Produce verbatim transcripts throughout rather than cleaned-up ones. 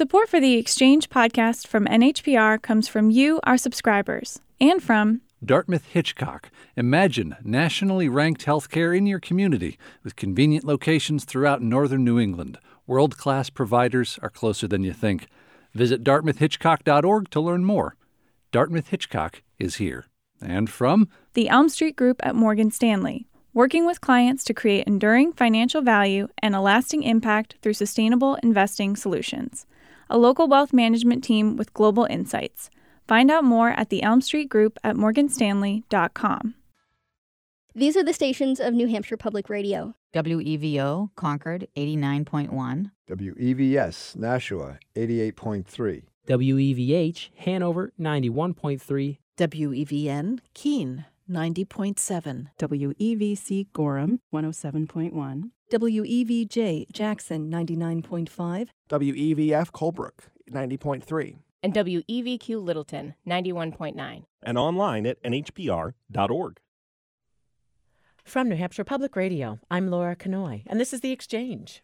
Support for the Exchange podcast from N H P R comes from you, our subscribers, and from Dartmouth Hitchcock. Imagine nationally ranked healthcare in your community with convenient locations throughout northern New England. World-class providers are closer than you think. Visit dartmouth hitchcock dot org to learn more. Dartmouth Hitchcock is here. And from the Elm Street Group at Morgan Stanley, working with clients to create enduring financial value and a lasting impact through sustainable investing solutions. A local wealth management team with global insights. Find out more at the Elm Street Group at morgan stanley dot com. These are the stations of New Hampshire Public Radio. W E V O, Concord, eighty-nine point one. W E V S, Nashua, eighty-eight point three. W E V H, Hanover, ninety-one point three. W E V N, Keene, ninety point seven. W E V C, Gorham, one oh seven point one. W E V J, Jackson, ninety-nine point five. W E V F, Colebrook, ninety point three. And W E V Q Littleton, ninety-one point nine. And online at N H P R dot org. From New Hampshire Public Radio, I'm Laura Kanoy, and this is The Exchange.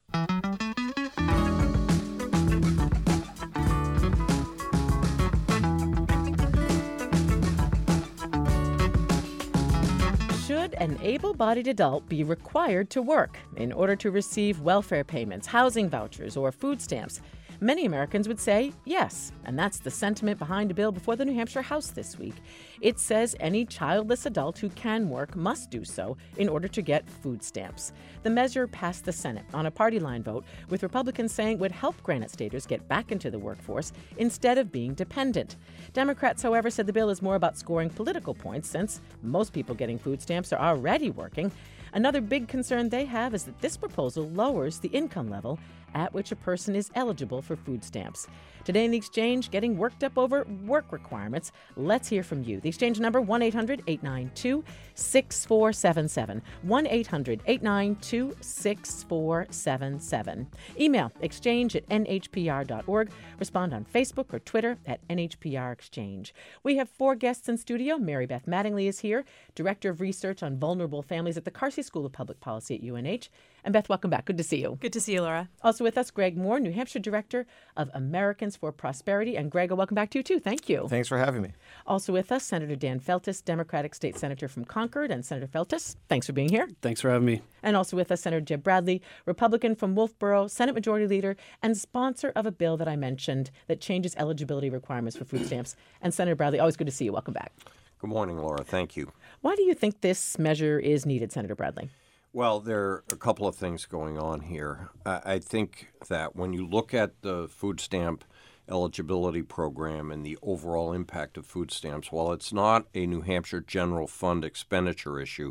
Should an able-bodied adult be required to work in order to receive welfare payments, housing vouchers, or food stamps? Many Americans would say yes, and that's the sentiment behind a bill before the New Hampshire House this week. It says any childless adult who can work must do so in order to get food stamps. The measure passed the Senate on a party line vote, with Republicans saying would help Granite Staters get back into the workforce instead of being dependent. Democrats, however, said the bill is more about scoring political points since most people getting food stamps are already working. Another big concern they have is that this proposal lowers the income level at which a person is eligible for food stamps. Today in The Exchange, getting worked up over work requirements. Let's hear from you. The Exchange number, one eight hundred eight nine two six four seven seven. one eight hundred eight nine two six four seven seven. Email exchange at N H P R dot org. Respond on Facebook or Twitter at N H P R Exchange. We have four guests in studio. Mary Beth Mattingly is here, Director of Research on Vulnerable Families at the Carsey School of Public Policy at U N H. And Beth, welcome back. Good to see you. Good to see you, Laura. Also with us, Greg Moore, New Hampshire Director of Americans for Prosperity. And Greg, welcome back to you, too. Thank you. Thanks for having me. Also with us, Senator Dan Feltes, Democratic State Senator from Concord. And Senator Feltes, thanks for being here. Thanks for having me. And also with us, Senator Jeb Bradley, Republican from Wolfboro, Senate Majority Leader, and sponsor of a bill that I mentioned that changes eligibility requirements for food stamps. And Senator Bradley, always good to see you. Welcome back. Good morning, Laura. Thank you. Why do you think this measure is needed, Senator Bradley? Well, there are a couple of things going on here. I, I think that when you look at the food stamp eligibility program and the overall impact of food stamps, while it's not a New Hampshire general fund expenditure issue,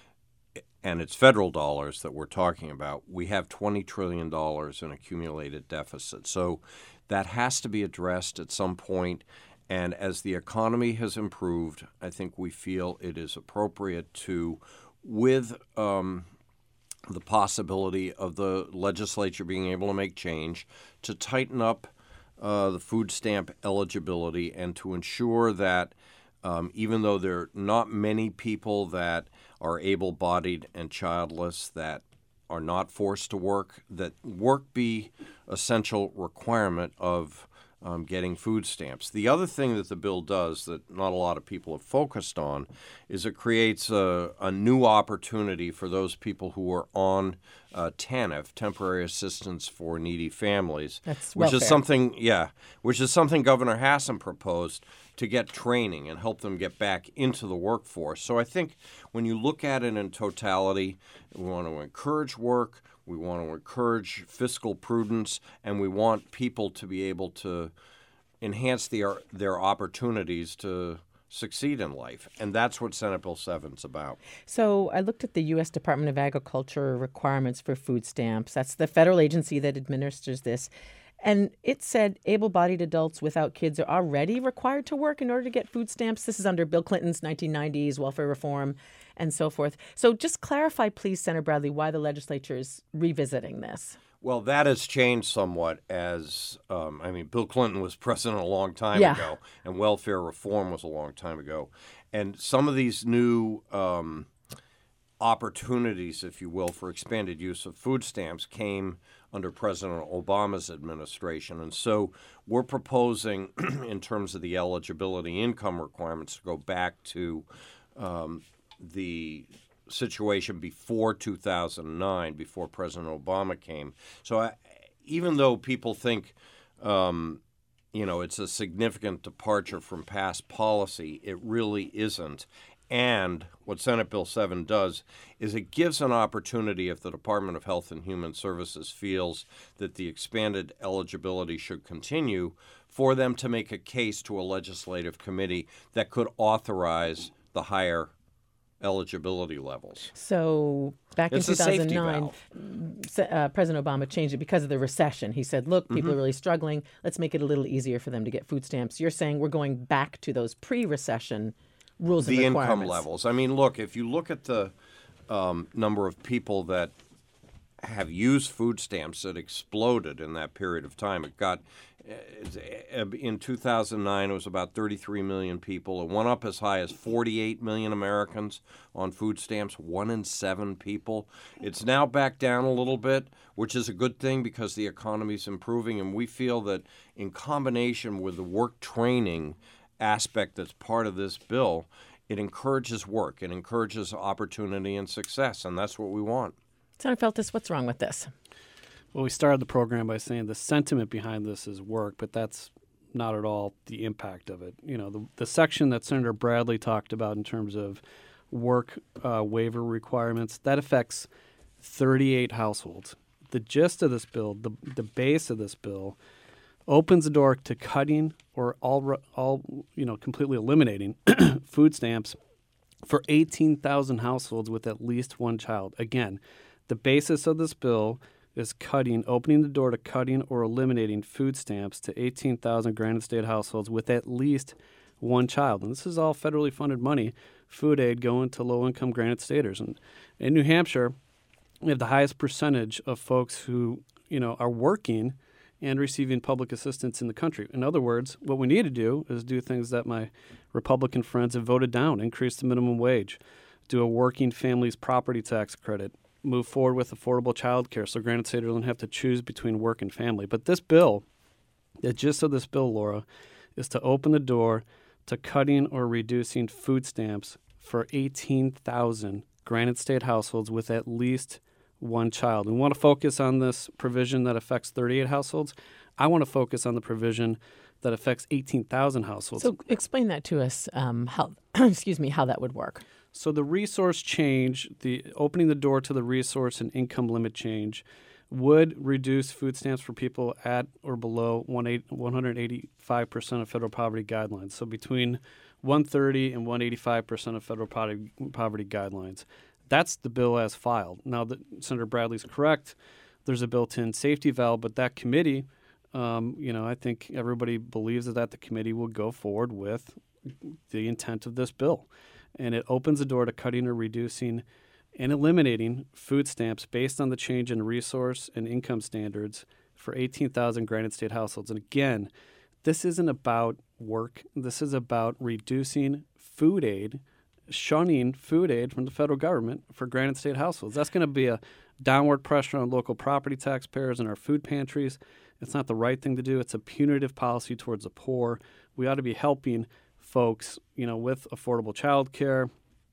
and it's federal dollars that we're talking about, we have twenty trillion dollars in accumulated deficit. So that has to be addressed at some point. And as the economy has improved, I think we feel it is appropriate to, with um, the possibility of the legislature being able to make change, to tighten up uh, the food stamp eligibility and to ensure that um, even though there are not many people that are able-bodied and childless that are not forced to work, that work be essential requirement of Um, getting food stamps. The other thing that the bill does that not a lot of people have focused on is it creates a, a new opportunity for those people who are on uh, TANF, Temporary Assistance for Needy Families, That's which welfare. is something, yeah, which is something Governor Hassan proposed to get training and help them get back into the workforce. So I think when you look at it in totality, we want to encourage work. We want to encourage fiscal prudence, and we want people to be able to enhance their their opportunities to succeed in life. And that's what Senate Bill seven is about. So I looked at the U S Department of Agriculture requirements for food stamps. That's the federal agency that administers this. And it said able-bodied adults without kids are already required to work in order to get food stamps. This is under Bill Clinton's nineteen nineties welfare reform and so forth. So just clarify, please, Senator Bradley, why the legislature is revisiting this. Well, that has changed somewhat as, um, I mean, Bill Clinton was president a long time Yeah. ago, and welfare reform was a long time ago. And some of these new um, opportunities, if you will, for expanded use of food stamps came under President Obama's administration. And so we're proposing, in terms of the eligibility income requirements, to go back to um, the situation before two thousand nine, before President Obama came. So I, even though people think, um, you know, it's a significant departure from past policy, it really isn't. And what Senate Bill seven does is it gives an opportunity, if the Department of Health and Human Services feels that the expanded eligibility should continue, for them to make a case to a legislative committee that could authorize the higher eligibility levels. So back it's in two thousand nine, uh, President Obama changed it because of the recession. He said, look, people mm-hmm. are really struggling. Let's make it a little easier for them to get food stamps. You're saying we're going back to those pre-recession rules the and requirements. Income levels. I mean, look, if you look at the um, number of people that have used food stamps, it exploded in that period of time. It got, in two thousand nine, it was about thirty-three million people. It went up as high as forty-eight million Americans on food stamps, one in seven people. It's now back down a little bit, which is a good thing because the economy's improving, and we feel that in combination with the work training aspect that's part of this bill, it encourages work, it encourages opportunity and success, and that's what we want. Senator Feltes, what's wrong with this? Well, we started the program by saying the sentiment behind this is work, but that's not at all the impact of it. You know, the, the section that Senator Bradley talked about in terms of work uh, waiver requirements, that affects thirty-eight households. The gist of this bill, the, the base of this bill, opens the door to cutting or all, all you know, completely eliminating food stamps for eighteen thousand households with at least one child. Again, the basis of this bill is cutting, opening the door to cutting or eliminating food stamps to eighteen thousand granted state households with at least one child. And this is all federally funded money, food aid going to low-income granted staters. And in New Hampshire, we have the highest percentage of folks who, you know, are working and receiving public assistance in the country. In other words, what we need to do is do things that my Republican friends have voted down: increase the minimum wage, do a working families property tax credit, move forward with affordable child care so granted staters don't have to choose between work and family. But this bill, the gist of this bill, Laura, is to open the door to cutting or reducing food stamps for eighteen thousand granted state households with at least one child. We want to focus on this provision that affects thirty-eight households. I want to focus on the provision that affects eighteen thousand households. So explain that to us, um, how, excuse me, how that would work. So the resource change, the opening the door to the resource and income limit change, would reduce food stamps for people at or below one hundred eighty-five percent of federal poverty guidelines. So between one hundred thirty and one hundred eighty-five percent of federal poverty, poverty guidelines. That's the bill as filed. Now, the, Senator Bradley's correct. There's a built-in safety valve, but that committee, um, you know, I think everybody believes that, that the committee will go forward with the intent of this bill. And it opens the door to cutting or reducing and eliminating food stamps based on the change in resource and income standards for eighteen thousand granted state households. And again, this isn't about work. This is about reducing food aid, shunning food aid from the federal government for granted state households. That's going to be a downward pressure on local property taxpayers and our food pantries. It's not the right thing to do. It's a punitive policy towards the poor. We ought to be helping folks, you know, with affordable child care.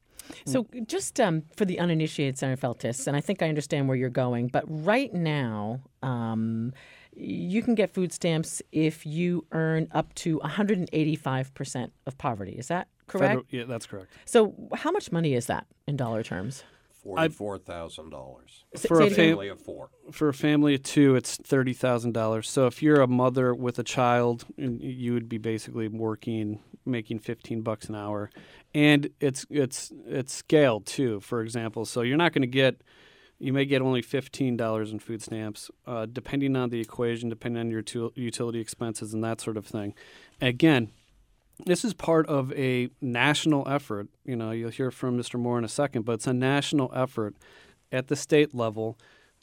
So just um, for the uninitiated, Senator Feltes, and I think I understand where you're going, but right now um, you can get food stamps if you earn up to one hundred eighty-five percent of poverty. Is that correct? Federal, yeah, that's correct. So how much money is that in dollar terms? forty-four thousand dollars. For a family of four. For a family of two, it's thirty thousand dollars. So if you're a mother with a child, you would be basically working, making fifteen bucks an hour. And it's it's it's scaled too, for example. So you're not going to get, you may get only fifteen dollars in food stamps, uh, depending on the equation, depending on your tu- utility expenses and that sort of thing. Again, this is part of a national effort. You know, you'll hear from Mister Moore in a second, but it's a national effort at the state level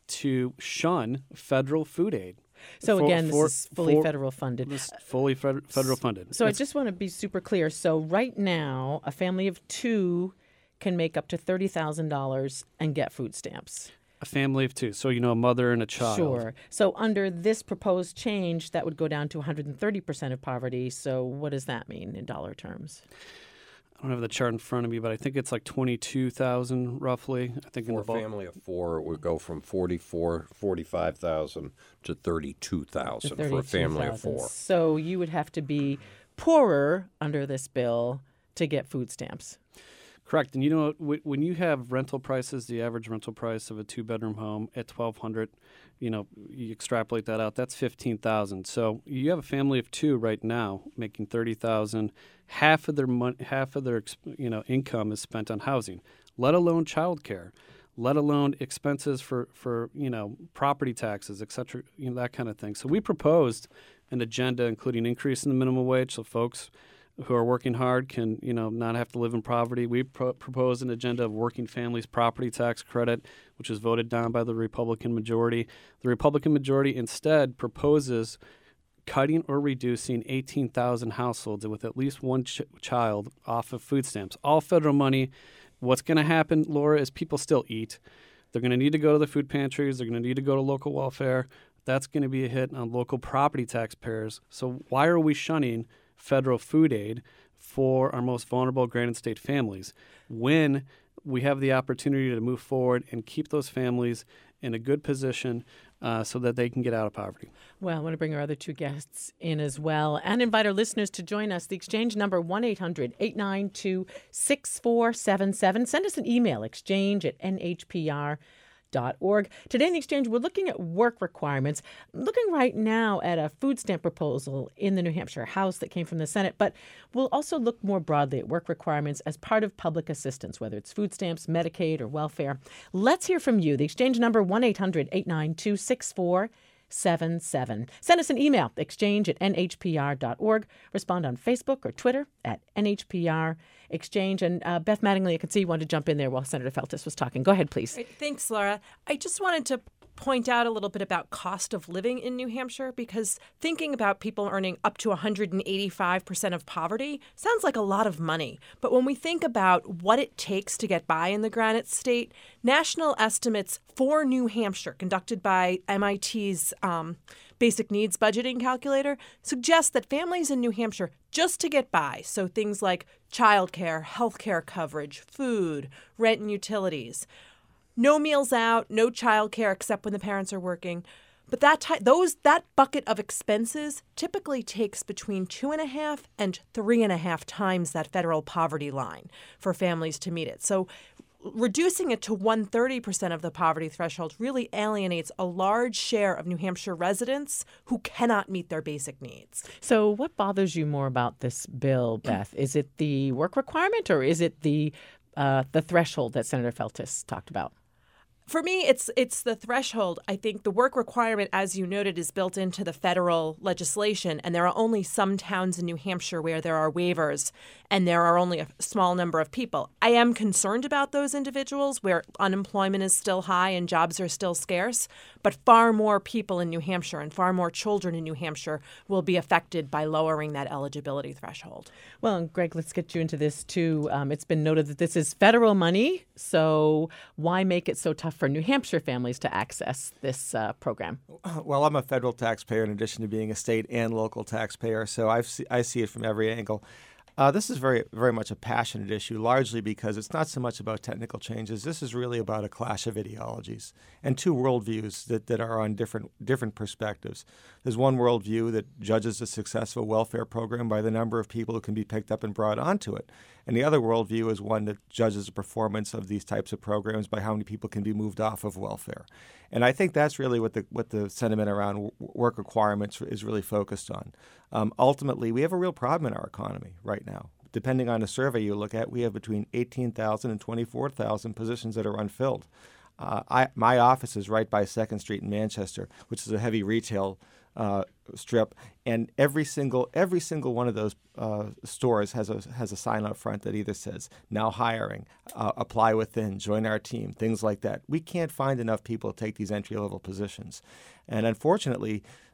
to shun federal food aid. So for, again, for, this is fully for, federal funded. This fully fed, federal funded. So it's, I just want to be super clear. So right now, a family of two can make up to thirty thousand dollars and get food stamps. A family of two. So, you know, a mother and a child. Sure. So under this proposed change, that would go down to one hundred thirty percent of poverty. So what does that mean in dollar terms? I don't have the chart in front of me, but I think it's like twenty-two thousand roughly. I think for in the a bulk. family of four, it would go from forty-four, forty-five thousand to thirty-two thousand for a family of four. So you would have to be poorer under this bill to get food stamps. Correct. And you know, when you have rental prices, the average rental price of a two-bedroom home at twelve hundred dollars, you know, you extrapolate that out, that's fifteen thousand dollars. So you have a family of two right now making thirty thousand dollars. Half of their money, half of their, you know, income is spent on housing, let alone childcare, let alone expenses for, for, you know, property taxes, et cetera, you know, that kind of thing. So we proposed an agenda including increase in the minimum wage so folks who are working hard can, you know, not have to live in poverty. We pro- proposed an agenda of working families property tax credit, which was voted down by the Republican majority. The Republican majority instead proposes cutting or reducing eighteen thousand households with at least one ch- child off of food stamps. All federal money. What's going to happen, Laura, is people still eat. They're going to need to go to the food pantries. They're going to need to go to local welfare. That's going to be a hit on local property taxpayers. So why are we shunning federal food aid for our most vulnerable Granite State families when we have the opportunity to move forward and keep those families in a good position uh, so that they can get out of poverty? Well, I want to bring our other two guests in as well and invite our listeners to join us. The exchange number one eight hundred eight nine two six four seven seven. Send us an email, exchange at n h p r dot org. Today in the Exchange, we're looking at work requirements. I'm looking right now at a food stamp proposal in the New Hampshire House that came from the Senate, but we'll also look more broadly at work requirements as part of public assistance, whether it's food stamps, Medicaid, or welfare. Let's hear from you. The Exchange number one eight hundred eight nine two six four seven seven. Send us an email, exchange at n h p r dot org. Respond on Facebook or Twitter at N H P R Exchange. And uh, Beth Mattingly, I could see you wanted to jump in there while Senator Feltes was talking. Go ahead, please. Right, thanks, Laura. I just wanted to point out a little bit about cost of living in New Hampshire, because thinking about people earning up to one hundred eighty-five percent of poverty sounds like a lot of money. But when we think about what it takes to get by in the Granite State, national estimates for New Hampshire, conducted by M I T's um, Basic Needs Budgeting Calculator, suggest that families in New Hampshire, just to get by, so things like childcare, healthcare coverage, food, rent and utilities, no meals out, no childcare except when the parents are working. But that ty- those that bucket of expenses typically takes between two and a half and three and a half times that federal poverty line for families to meet it. So reducing it to one hundred thirty percent of the poverty threshold really alienates a large share of New Hampshire residents who cannot meet their basic needs. So what bothers you more about this bill, Beth? Is it the work requirement or is it the uh, the threshold that Senator Feltes talked about? For me, it's it's the threshold. I think the work requirement, as you noted, is built into the federal legislation, and there are only some towns in New Hampshire where there are waivers, and there are only a small number of people. I am concerned about those individuals where unemployment is still high and jobs are still scarce, but far more people in New Hampshire and far more children in New Hampshire will be affected by lowering that eligibility threshold. Well, and Greg, let's get you into this too. Um, it's been noted that this is federal money, so why make it so tough for New Hampshire families to access this uh, program? Well, I'm a federal taxpayer in addition to being a state and local taxpayer, so I've see, I see it from every angle. Uh, this is very, very much a passionate issue, largely because it's not so much about technical changes. This is really about a clash of ideologies and two worldviews that, that are on different different perspectives. There's one worldview that judges a successful welfare program by the number of people who can be picked up and brought onto it. And the other worldview is one that judges the performance of these types of programs by how many people can be moved off of welfare. And I think that's really what the what the sentiment around w- work requirements is really focused on. Um, ultimately, we have a real problem in our economy right now. Depending on the survey you look at, we have between eighteen thousand and twenty-four thousand positions that are unfilled. Uh, I, my office is right by second Street in Manchester, which is a heavy retail uh, strip, and every single every single one of those uh, stores has a has a sign out front that either says "Now hiring," uh, "Apply within," "Join our team," things like that. We can't find enough people to take these entry level positions, and unfortunately,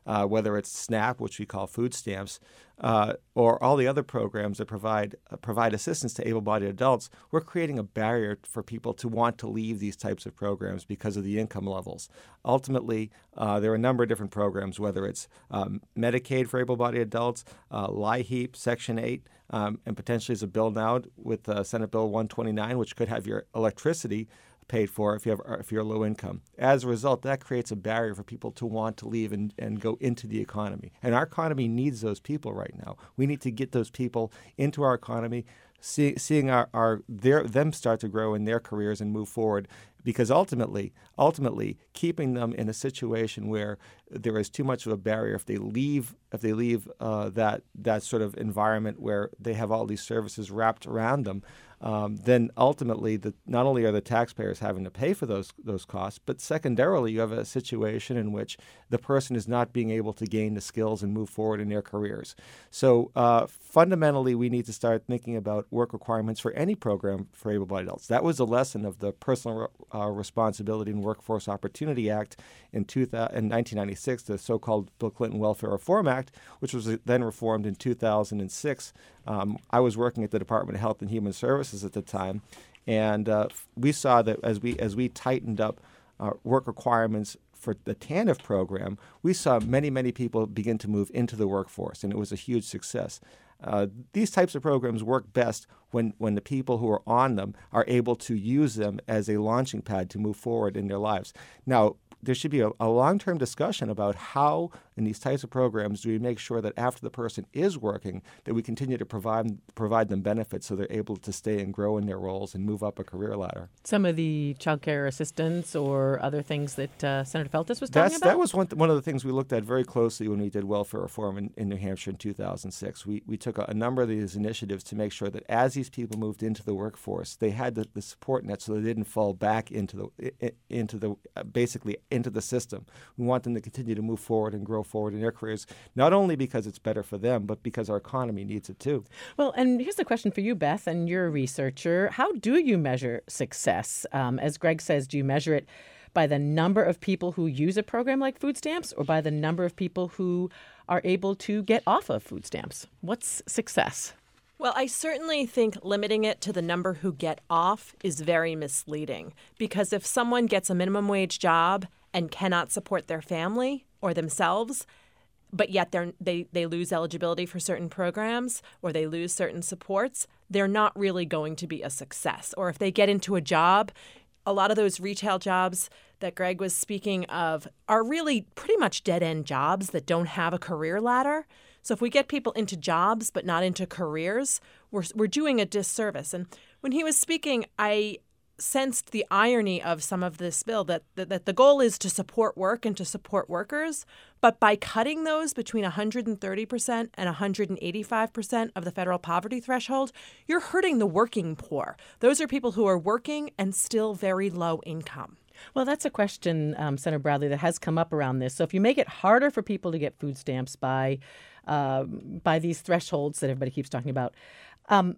uh, whether it's SNAP, which we call food stamps, uh, or all the other programs that provide uh, provide assistance to able-bodied adults, we're creating a barrier for people to want to leave these types of programs because of the income levels. Ultimately, uh, there are a number of different programs, whether it's um, Medicaid for able-bodied adults, uh, LIHEAP, Section eight, um, and potentially as a bill now with uh, Senate Bill one twenty-nine, which could have your electricity paid for if you have if you're low income. As a result, that creates a barrier for people to want to leave and, and go into the economy. And our economy needs those people right now. We need to get those people into our economy, see, seeing our, our their them start to grow in their careers and move forward. Because ultimately, ultimately, keeping them in a situation where there is too much of a barrier if they leave if they leave uh, that that sort of environment where they have all these services wrapped around them, um, then ultimately, the, not only are the taxpayers having to pay for those those costs, but secondarily, you have a situation in which the person is not being able to gain the skills and move forward in their careers. So uh, fundamentally, we need to start thinking about work requirements for any program for able-bodied adults. That was a lesson of the Personal uh, Responsibility and Workforce Opportunity Act in, two thousand, in nineteen ninety-six, the so-called Bill Clinton Welfare Reform Act, which was then reformed in two thousand six. Um, I was working at the Department of Health and Human Services at the time, and uh, we saw that as we as we tightened up uh, work requirements for the TANF program, we saw many, many people begin to move into the workforce, and it was a huge success. Uh, these types of programs work best when, when the people who are on them are able to use them as a launching pad to move forward in their lives. Now, there should be a, a long-term discussion about how, in these types of programs, do we make sure that after the person is working, that we continue to provide provide them benefits so they're able to stay and grow in their roles and move up a career ladder. Some of the child care assistance or other things that uh, Senator Feltus was talking That's, about? That was one, th- one of the things we looked at very closely when we did welfare reform in, in New Hampshire in two thousand six. We, we took a, a number of these initiatives to make sure that as these people moved into the workforce, they had the, the support net so they didn't fall back into the into the uh, basically into the system. We want them to continue to move forward and grow forward in their careers, not only because it's better for them, but because our economy needs it too. Well, and here's the question for you, Beth, and you're a researcher. How do you measure success? Um, as Greg says, do you measure it by the number of people who use a program like food stamps or by the number of people who are able to get off of food stamps? What's success? Well, I certainly think limiting it to the number who get off is very misleading, because if someone gets a minimum wage job and cannot support their family or themselves, but yet they're, they they lose eligibility for certain programs or they lose certain supports, they're not really going to be a success. Or if they get into a job, a lot of those retail jobs that Greg was speaking of are really pretty much dead-end jobs that don't have a career ladder. So if we get people into jobs but not into careers, we're we're doing a disservice. And when he was speaking, I sensed the irony of some of this bill, that, that that the goal is to support work and to support workers, but by cutting those between one hundred thirty percent and one hundred eighty-five percent of the federal poverty threshold, you're hurting the working poor. Those are people who are working and still very low income. Well, that's a question, um, Senator Bradley, that has come up around this. So if you make it harder for people to get food stamps by uh, by these thresholds that everybody keeps talking about, um,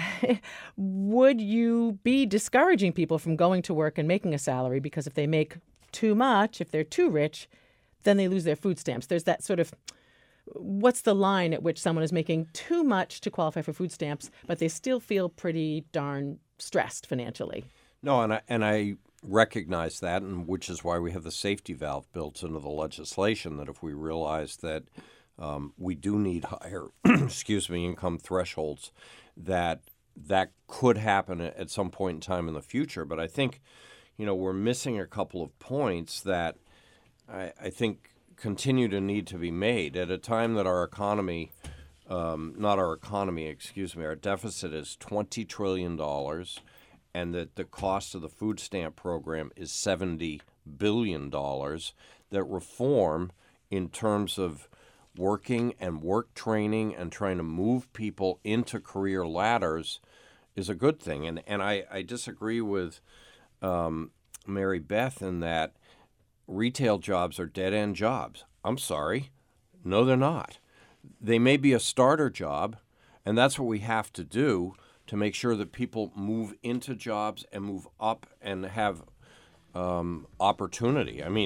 would you be discouraging people from going to work and making a salary? Because if they make too much, if they're too rich, then they lose their food stamps. There's that sort of, what's the line at which someone is making too much to qualify for food stamps, but they still feel pretty darn stressed financially? No, and I, and I recognize that, and which is why we have the safety valve built into the legislation, that if we realize that um, we do need higher, excuse me, income thresholds, that that could happen at some point in time in the future. But I think, you know, we're missing a couple of points that I, I think continue to need to be made at a time that our economy, um, not our economy, excuse me, our deficit is twenty trillion dollars, and that the cost of the food stamp program is seventy billion dollars, that reform in terms of working and work training and trying to move people into career ladders is a good thing. And and I, I disagree with um, Mary Beth in that retail jobs are dead-end jobs. I'm sorry. No, they're not. They may be a starter job, and that's what we have to do to make sure that people move into jobs and move up and have um, opportunity. I mean,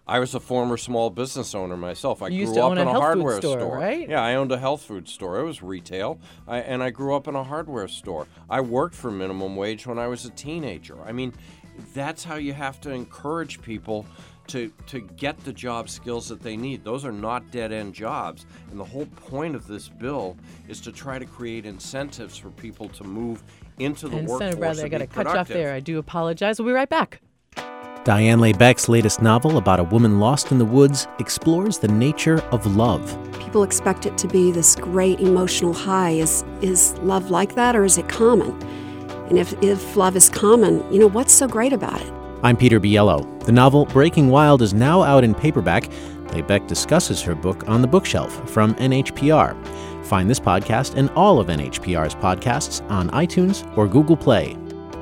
I was a former small business owner myself. I You used grew to up own in a a health food hardware store, right? Yeah, I owned a health food store. It was retail, I, and I grew up in a hardware store. I worked for minimum wage when I was a teenager. I mean, that's how you have to encourage people to to get the job skills that they need. Those are not dead-end jobs. And the whole point of this bill is to try to create incentives for people to move into the and workforce Senator Bradley, I and got be to cut you off productive. there. I do apologize. We'll be right back. Diane Leigh Beck's latest novel about a woman lost in the woods explores the nature of love. People expect it to be this great emotional high. Is is love like that, or is it common? And if, if love is common, you know, what's so great about it? I'm Peter Biello. The novel Breaking Wild is now out in paperback. Leigh Beck discusses her book on the bookshelf from N H P R. Find this podcast and all of N H P R's podcasts on iTunes or Google Play.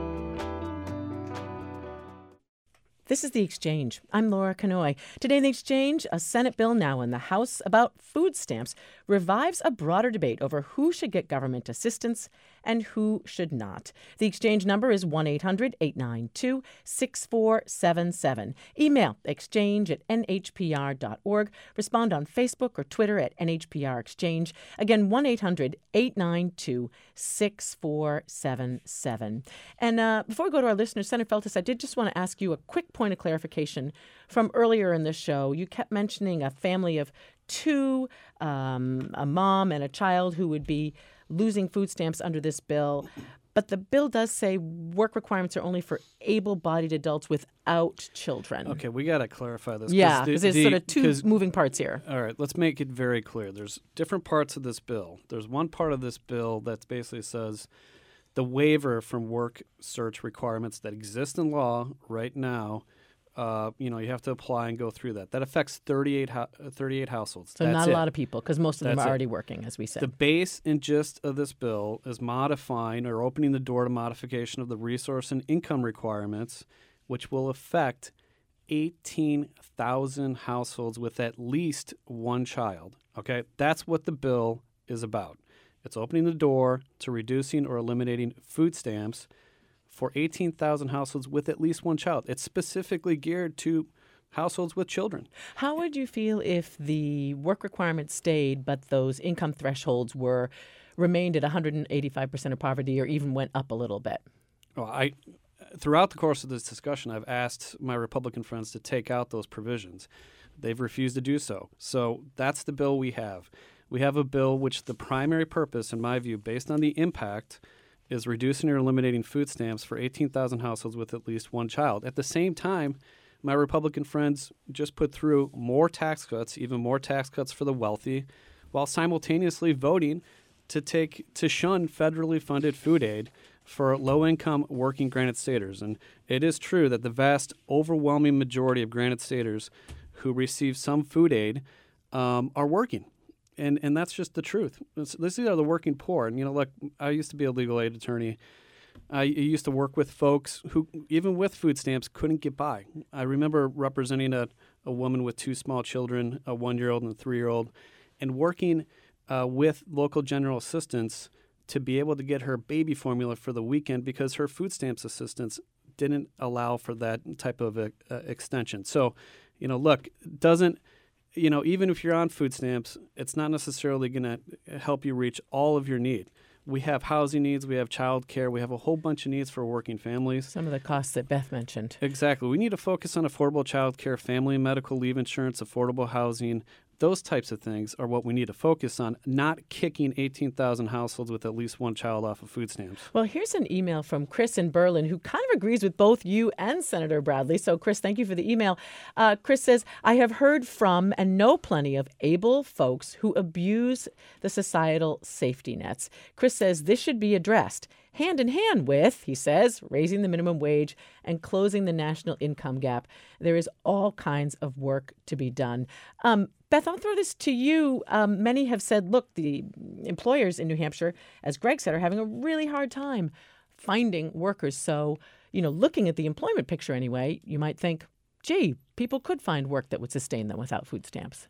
This is The Exchange. I'm Laura Kanoy. Today in The Exchange, a Senate bill now in the House about food stamps revives a broader debate over who should get government assistance and who should not. The Exchange number is one eight hundred eight nine two six four seven seven. Email exchange at n h p r dot org. Respond on Facebook or Twitter at N H P R Exchange. Again, one eight hundred eight nine two six four seven seven. And uh, before we go to our listeners, Senator Feltes, I did just want to ask you a quick point of clarification from earlier in the show. You kept mentioning a family of two, um, a mom and a child who would be losing food stamps under this bill. But the bill does say work requirements are only for able-bodied adults without children. Okay, we got to clarify this. Yeah, because the, there's the, sort of two moving parts here. All right, let's make it very clear. There's different parts of this bill. There's one part of this bill that basically says the waiver from work search requirements that exist in law right now. Uh, you know, you have to apply and go through that. That affects thirty-eight, ho- thirty-eight households. So That's not a it. lot of people, because most of them That's are it. already working, as we said. The base and gist of this bill is modifying or opening the door to modification of the resource and income requirements, which will affect eighteen thousand households with at least one child. Okay, that's what the bill is about. It's opening the door to reducing or eliminating food stamps for eighteen thousand households with at least one child. It's specifically geared to households with children. How would you feel if the work requirements stayed, but those income thresholds were remained at one hundred eighty-five percent of poverty or even went up a little bit? Well, I, throughout the course of this discussion, I've asked my Republican friends to take out those provisions. They've refused to do so. So that's the bill we have. We have a bill which the primary purpose, in my view, based on the impact, is reducing or eliminating food stamps for eighteen thousand households with at least one child. At the same time, my Republican friends just put through more tax cuts, even more tax cuts for the wealthy, while simultaneously voting to take to shun federally funded food aid for low-income working Granite Staters. And it is true that the vast, overwhelming majority of Granite Staters who receive some food aid um, are working. And and that's just the truth. This, these are the working poor. And, you know, look, I used to be a legal aid attorney. I used to work with folks who, even with food stamps, couldn't get by. I remember representing a, a woman with two small children, a one-year-old and a three-year-old, and working uh, with local general assistance to be able to get her baby formula for the weekend because her food stamps assistance didn't allow for that type of a, uh, extension. So, you know, look, doesn't... You know, even if you're on food stamps, it's not necessarily going to help you reach all of your need. We have housing needs, we have child care, we have a whole bunch of needs for working families. Some of the costs that Beth mentioned. Exactly. We need to focus on affordable child care, family and medical leave insurance, affordable housing. Those types of things are what we need to focus on, not kicking eighteen thousand households with at least one child off of food stamps. Well, here's an email from Chris in Berlin who kind of agrees with both you and Senator Bradley. So, Chris, thank you for the email. Uh, Chris says, I have heard from and know plenty of able folks who abuse the societal safety nets. Chris says this should be addressed hand in hand with, he says, raising the minimum wage and closing the national income gap. There is all kinds of work to be done. Um, Beth, I'll throw this to you. Um, many have said, look, the employers in New Hampshire, as Greg said, are having a really hard time finding workers. So, you know, looking at the employment picture anyway, you might think, gee, people could find work that would sustain them without food stamps.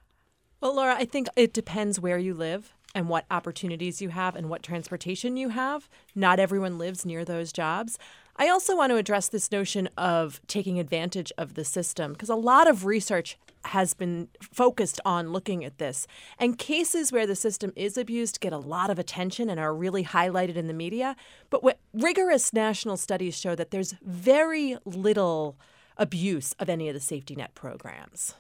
Well, Laura, I think it depends where you live and what opportunities you have and what transportation you have. Not everyone lives near those jobs. I also want to address this notion of taking advantage of the system, because a lot of research has been focused on looking at this. And cases where the system is abused get a lot of attention and are really highlighted in the media. But what rigorous national studies show that there's very little abuse of any of the safety net programs.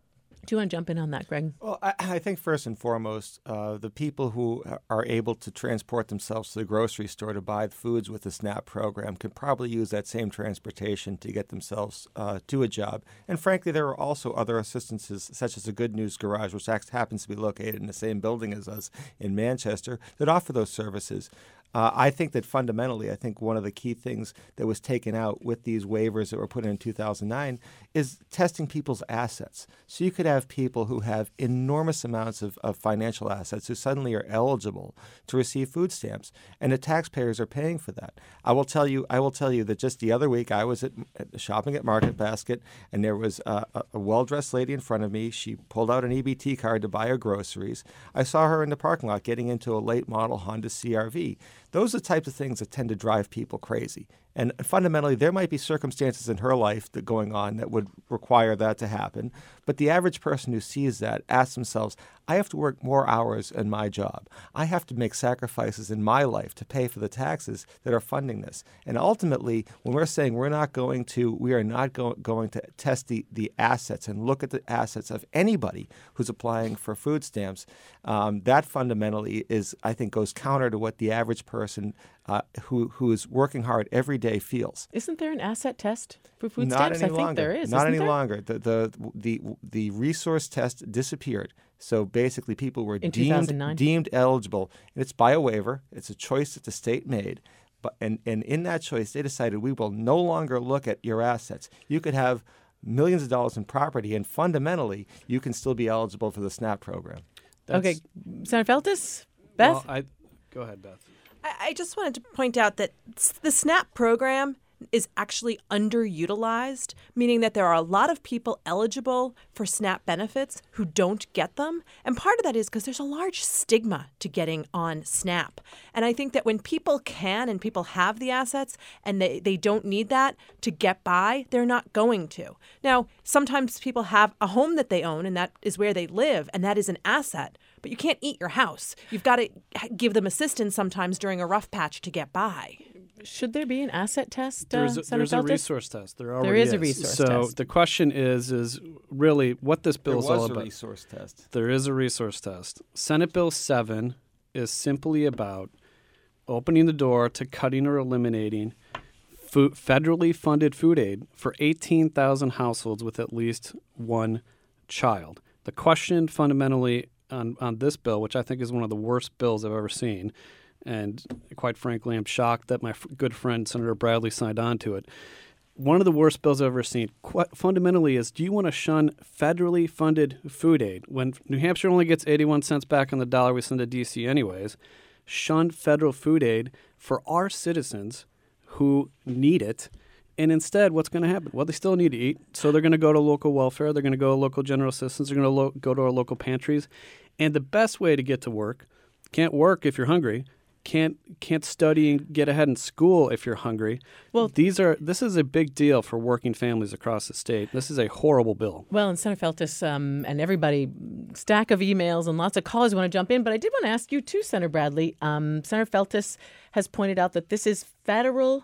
Do you want to jump in on that, Greg? Well, I, I think first and foremost, uh, the people who are able to transport themselves to the grocery store to buy foods with the SNAP program could probably use that same transportation to get themselves uh, to a job. And frankly, there are also other assistances, such as the Good News Garage, which happens to be located in the same building as us in Manchester, that offer those services. Uh, I think that fundamentally, I think one of the key things that was taken out with these waivers that were put in in two thousand nine is testing people's assets. So you could have people who have enormous amounts of, of financial assets who suddenly are eligible to receive food stamps, and the taxpayers are paying for that. I will tell you, I will tell you that just the other week I was at, at shopping at Market Basket, and there was a, a, a well-dressed lady in front of me. She pulled out an E B T card to buy her groceries. I saw her in the parking lot getting into a late model Honda C R V. Those are the types of things that tend to drive people crazy. And fundamentally, there might be circumstances in her life that going on that would require that to happen. But the average person who sees that asks themselves, I have to work more hours in my job. I have to make sacrifices in my life to pay for the taxes that are funding this. And ultimately, when we're saying we're not going to, we are not go- going to test the, the assets and look at the assets of anybody who's applying for food stamps, um, that fundamentally is, I think, goes counter to what the average person uh, who who is working hard every day feels. Isn't there an asset test for food Not stamps? any I think longer. there is. Not isn't any there? longer. The, the the the resource test disappeared. So basically, people were In two thousand nine? deemed deemed eligible, and it's by a waiver. It's a choice that the state made. But and and in that choice, they decided we will no longer look at your assets. You could have millions of dollars in property, and fundamentally, you can still be eligible for the SNAP program. That's, okay, Senator Feltus, Beth. Well, I, go ahead, Beth. I just wanted to point out that the SNAP program is actually underutilized, meaning that there are a lot of people eligible for SNAP benefits who don't get them. And part of that is because there's a large stigma to getting on SNAP. And I think that when people can and people have the assets and they, they don't need that to get by, they're not going to. Now, sometimes people have a home that they own and that is where they live, and that is an asset. But you can't eat your house. You've got to give them assistance sometimes during a rough patch to get by. Should there be an asset test, uh, There's, a, Senator there's a Feltus? resource test. There already There is a resource so test. So the question is, is really what this bill There is all was a about. resource test. There is a resource test. Senate Bill seven is simply about opening the door to cutting or eliminating food, federally funded food aid for eighteen thousand households with at least one child. The question fundamentally on, on this bill, which I think is one of the worst bills I've ever seen, and quite frankly, I'm shocked that my f- good friend Senator Bradley signed on to it. One of the worst bills I've ever seen qu- fundamentally is, do you want to shun federally funded food aid? When New Hampshire only gets eighty-one cents back on the dollar we send to D C anyways, shun federal food aid for our citizens who need it. And instead, what's going to happen? Well, they still need to eat, so they're going to go to local welfare. They're going to go to local general assistance. They're going to lo- go to our local pantries. And the best way to get to work, can't work if you're hungry, can't can't study and get ahead in school if you're hungry. Well, these are this is a big deal for working families across the state. This is a horrible bill. Well, and Senator Feltus um, and everybody, stack of emails and lots of callers want to jump in. But I did want to ask you too, Senator Bradley. Um, Senator Feltus has pointed out that this is federal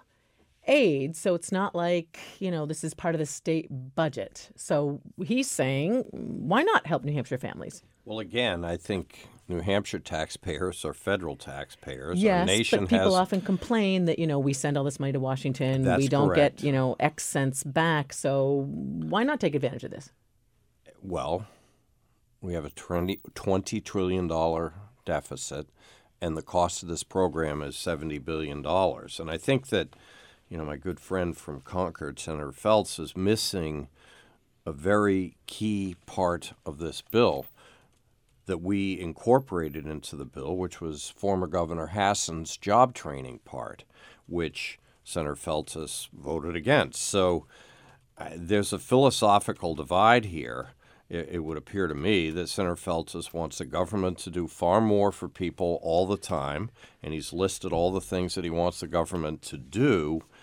aid, so it's not like, you know, this is part of the state budget. So he's saying, why not help New Hampshire families? Well, again, I think New Hampshire taxpayers are federal taxpayers. Yes, Our nation but people has, often complain that, you know, we send all this money to Washington, That's we don't correct. get, you know, X cents back. So why not take advantage of this? Well, we have a twenty trillion dollars deficit, and the cost of this program is seventy billion dollars. And I think that, you know, my good friend from Concord, Senator Feltz, is missing a very key part of this bill that we incorporated into the bill, which was former Governor Hassan's job training part, which Senator Feltus voted against. So uh, there's a philosophical divide here. It, it would appear to me that Senator Feltus wants the government to do far more for people all the time, and he's listed all the things that he wants the government to do.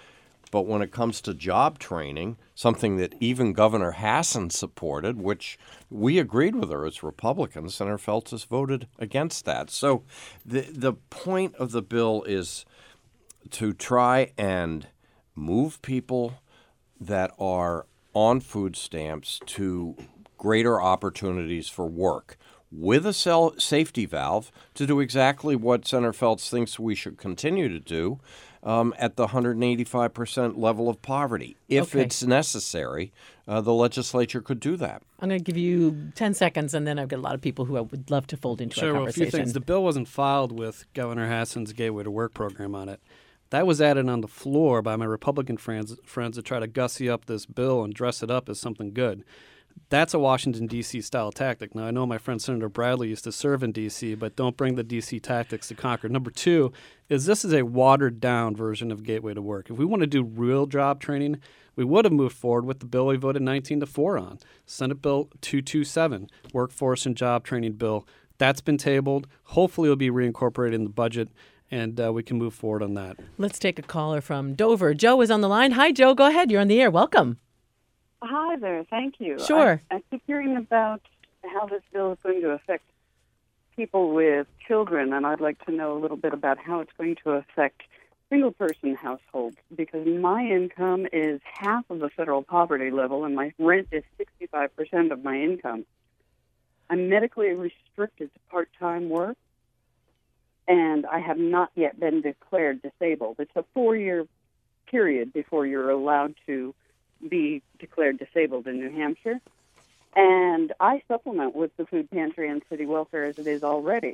But when it comes to job training, something that even Governor Hassan supported, which we agreed with her as Republicans, Senator Feltes voted against that. So the the point of the bill is to try and move people that are on food stamps to greater opportunities for work with a cell safety valve to do exactly what Senator Feltes thinks we should continue to do um, at the one hundred eighty-five percent level of poverty. If Okay. it's necessary, uh, the legislature could do that. I'm going to give you ten seconds, and then I've got a lot of people who I would love to fold into Sure, our well, a conversation. few things. The bill wasn't filed with Governor Hassan's Gateway to Work program on it. That was added on the floor by my Republican friends, friends to try to gussy up this bill and dress it up as something good. That's a Washington, D C style tactic. Now, I know my friend Senator Bradley used to serve in D C, but don't bring the D C tactics to Concord. Number two is this is a watered-down version of Gateway to Work. If we want to do real job training, we would have moved forward with the bill we voted nineteen to four on, Senate Bill two twenty-seven, Workforce and Job Training Bill. That's been tabled. Hopefully it will be reincorporated in the budget, and uh, we can move forward on that. Let's take a caller from Dover. Joe is on the line. Hi, Joe. Go ahead. You're on the air. Welcome. Hi there. Thank you. Sure. I, I keep hearing about how this bill is going to affect people with children, and I'd like to know a little bit about how it's going to affect single-person households, because my income is half of the federal poverty level, and my rent is sixty-five percent of my income. I'm medically restricted to part-time work, and I have not yet been declared disabled. It's a four-year period before you're allowed to be declared disabled in New Hampshire. And I supplement with the food pantry and city welfare as it is already.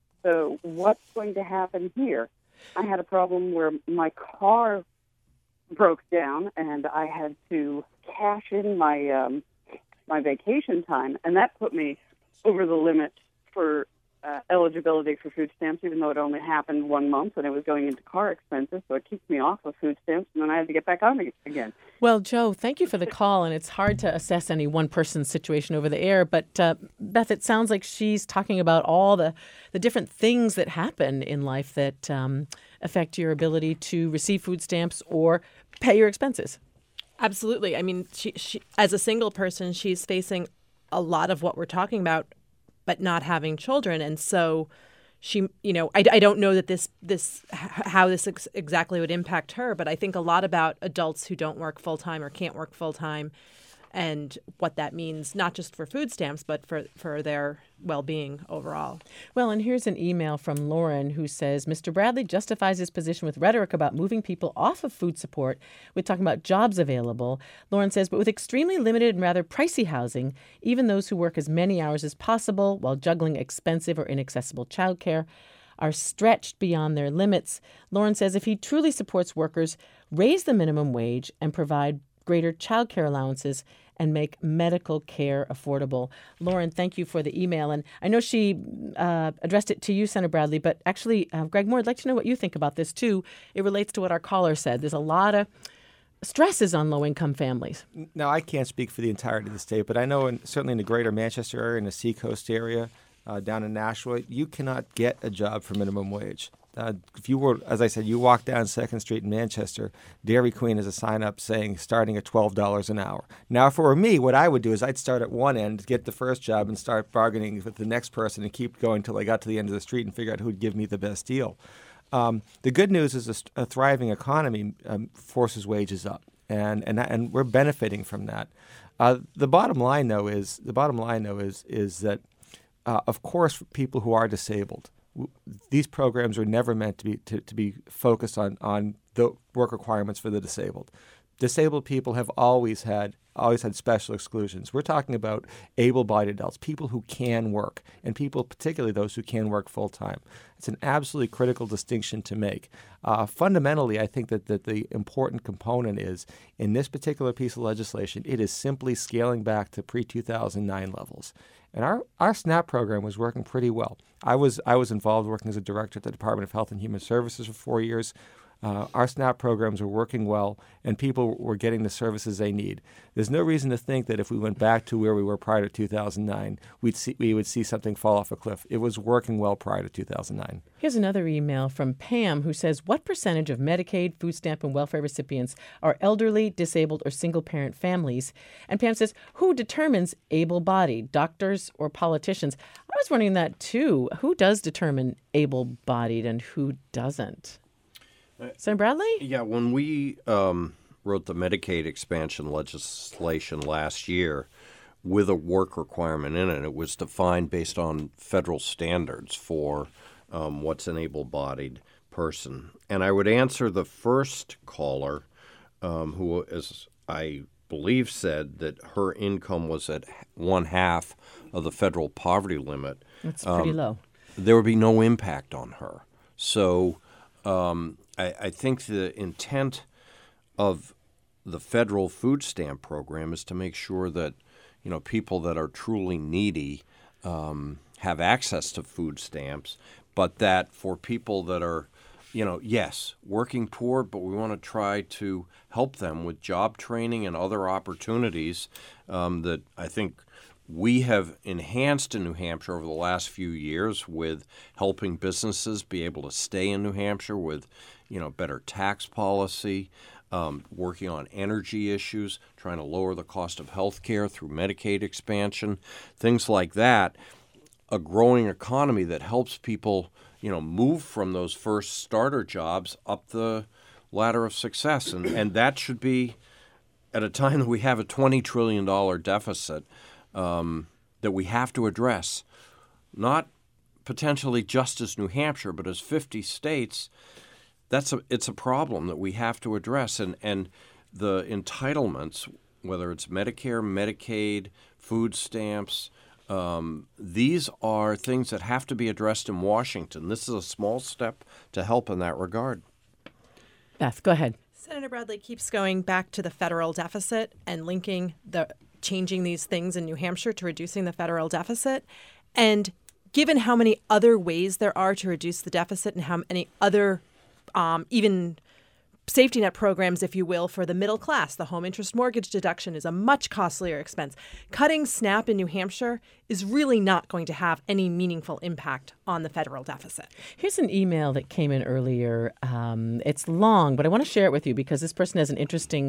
So what's going to happen here? I had a problem where my car broke down and I had to cash in my um, my vacation time, and that put me over the limit for uh, eligibility for food stamps, even though it only happened one month and it was going into car expenses. So it keeps me off of food stamps, and then I had to get back on it again. Well, Joe, thank you for the call, and it's hard to assess any one person's situation over the air, but uh, Beth, it sounds like she's talking about all the, the different things that happen in life that um, affect your ability to receive food stamps or pay your expenses. Absolutely. I mean, she, she, as a single person, she's facing a lot of what we're talking about, but not having children. And so she, you know, I, I don't know that this, this, how this ex- exactly would impact her, but I think a lot about adults who don't work full time or can't work full time and what that means, not just for food stamps, but for, for their well-being overall. Well, and here's an email from Lauren who says, Mister Bradley justifies his position with rhetoric about moving people off of food support. We're talking about jobs available. Lauren says, but with extremely limited and rather pricey housing, even those who work as many hours as possible while juggling expensive or inaccessible childcare are stretched beyond their limits. Lauren says if he truly supports workers, raise the minimum wage and provide greater child care allowances and make medical care affordable. Lauren, thank you for the email. And I know she uh, addressed it to you, Senator Bradley, but actually, uh, Greg Moore, I'd like to know what you think about this, too. It relates to what our caller said. There's a lot of stresses on low-income families. Now, I can't speak for the entirety of the state, but I know in, certainly in the greater Manchester area, in the Seacoast area, uh, down in Nashua, you cannot get a job for minimum wage. Uh, if you were, as I said, you walk down second Street in Manchester, Dairy Queen has a sign up saying starting at twelve dollars an hour. Now, for me, what I would do is I'd start at one end, get the first job, and start bargaining with the next person and keep going until I got to the end of the street and figure out who'd give me the best deal. Um, the good news is a, a thriving economy um, forces wages up, and and and we're benefiting from that. Uh, the bottom line, though, is the bottom line though is is that, uh, of course, for people who are disabled, these programs are never meant to be to, to be focused on, on the work requirements for the disabled. Disabled people have always had always had special exclusions. We're talking about able-bodied adults, people who can work, and people, particularly those who can work full-time. It's an absolutely critical distinction to make. Uh, fundamentally, I think that, that the important component is, in this particular piece of legislation, it is simply scaling back to pre two thousand nine levels. And our, our SNAP program was working pretty well. I was I was involved working as a director at the Department of Health and Human Services for four years. Uh, our SNAP programs are working well, and people were getting the services they need. There's no reason to think that if we went back to where we were prior to two thousand nine, we'd see, we would see something fall off a cliff. It was working well prior to two thousand nine. Here's another email from Pam who says, what percentage of Medicaid, food stamp, and welfare recipients are elderly, disabled, or single-parent families? And Pam says, who determines able-bodied, doctors or politicians? I was wondering that too. Who does determine able-bodied and who doesn't? Senator Bradley? Yeah, when we um, wrote the Medicaid expansion legislation last year with a work requirement in it, it was defined based on federal standards for um, what's an able-bodied person. And I would answer the first caller um, who, as I believe, said that her income was at one half of the federal poverty limit. That's pretty um, low. There would be no impact on her. So um, I, I think the intent of the federal food stamp program is to make sure that, you know, people that are truly needy um, have access to food stamps, but that for people that are, you know, yes, working poor, but we want to try to help them with job training and other opportunities um, that I think we have enhanced in New Hampshire over the last few years with helping businesses be able to stay in New Hampshire with, you know, better tax policy, um, working on energy issues, trying to lower the cost of health care through Medicaid expansion, things like that. A growing economy that helps people, you know, move from those first starter jobs up the ladder of success. And, and that should be at a time that we have a twenty trillion dollars deficit um, that we have to address, not potentially just as New Hampshire, but as fifty states. That's a, it's a problem that we have to address. And, and the entitlements, whether it's Medicare, Medicaid, food stamps, Um, these are things that have to be addressed in Washington. This is a small step to help in that regard. Beth, go ahead. Senator Bradley keeps going back to the federal deficit and linking the changing these things in New Hampshire to reducing the federal deficit. And given how many other ways there are to reduce the deficit and how many other um, even safety net programs, if you will, for the middle class. The home interest mortgage deduction is a much costlier expense. Cutting SNAP in New Hampshire is really not going to have any meaningful impact on the federal deficit. Here's an email that came in earlier. Um, it's long, but I want to share it with you because this person has an interesting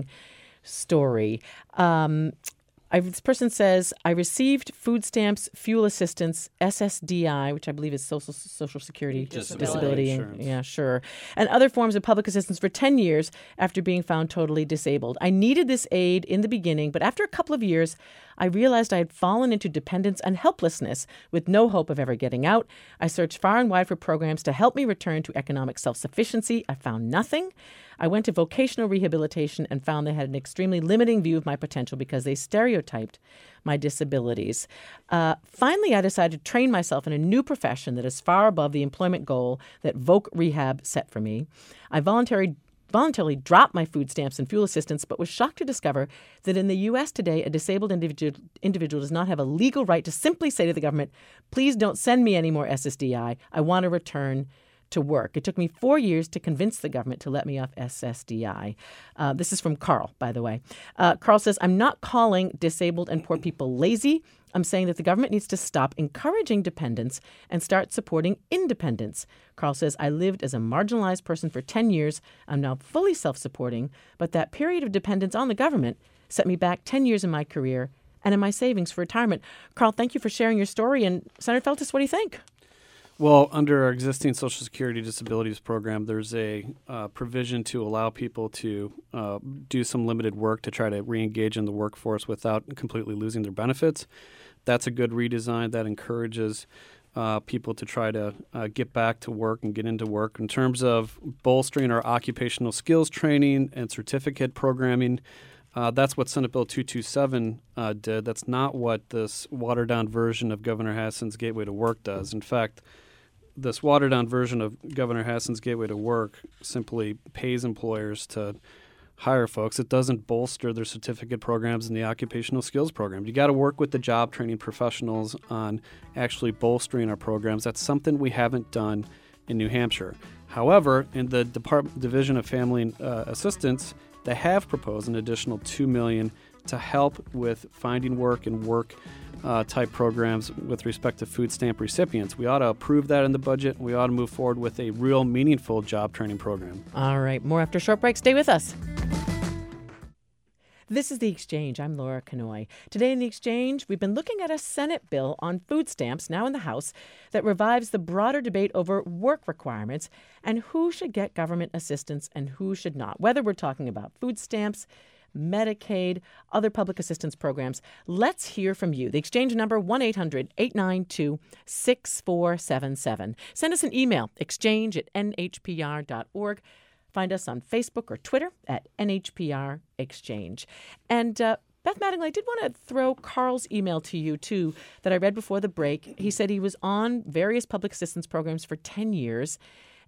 story. Um, I, this person says, I received food stamps, fuel assistance, S S D I, which I believe is Social Social Security Disability, disability and, yeah, sure, and other forms of public assistance for ten years after being found totally disabled. I needed this aid in the beginning, but after a couple of years, I realized I had fallen into dependence and helplessness with no hope of ever getting out. I searched far and wide for programs to help me return to economic self-sufficiency. I found nothing. I went to vocational rehabilitation and found they had an extremely limiting view of my potential because they stereotyped my disabilities. Uh, finally, I decided to train myself in a new profession that is far above the employment goal that Voc Rehab set for me. I voluntarily voluntarily dropped my food stamps and fuel assistance, but was shocked to discover that in the U S today, a disabled individual, individual does not have a legal right to simply say to the government, please don't send me any more S S D I. I want to return to work. It took me four years to convince the government to let me off S S D I. Uh, this is from Carl, by the way. Uh, Carl says, I'm not calling disabled and poor people lazy. I'm saying that the government needs to stop encouraging dependence and start supporting independence. Carl says, I lived as a marginalized person for ten years. I'm now fully self-supporting, but that period of dependence on the government set me back ten years in my career and in my savings for retirement. Carl, thank you for sharing your story. And Senator Feltes, what do you think? Well, under our existing Social Security disabilities program, there's a uh, provision to allow people to uh, do some limited work to try to re-engage in the workforce without completely losing their benefits. That's a good redesign that encourages uh, people to try to uh, get back to work and get into work. In terms of bolstering our occupational skills training and certificate programming, Uh, that's what Senate Bill two twenty-seven uh, did. That's not what this watered-down version of Governor Hassan's Gateway to Work does. In fact, this watered-down version of Governor Hassan's Gateway to Work simply pays employers to hire folks. It doesn't bolster their certificate programs and the occupational skills programs. You got to work with the job training professionals on actually bolstering our programs. That's something we haven't done in New Hampshire. However, in the Department Division of Family uh, Assistance, they have proposed an additional two million dollars to help with finding work and work uh, type programs with respect to food stamp recipients. We ought to approve that in the budget. We ought to move forward with a real meaningful job training program. All right, more after a short break. Stay with us. This is The Exchange. I'm Laura Kanoy. Today in The Exchange, we've been looking at a Senate bill on food stamps, now in the House, that revives the broader debate over work requirements and who should get government assistance and who should not. Whether we're talking about food stamps, Medicaid, other public assistance programs. Let's hear from you. The Exchange number, one eight hundred eight nine two six four seven seven. Send us an email, exchange at n h p r dot org. Find us on Facebook or Twitter at N H P R Exchange. And uh, Beth Mattingly, I did want to throw Carl's email to you, too, that I read before the break. He said he was on various public assistance programs for ten years.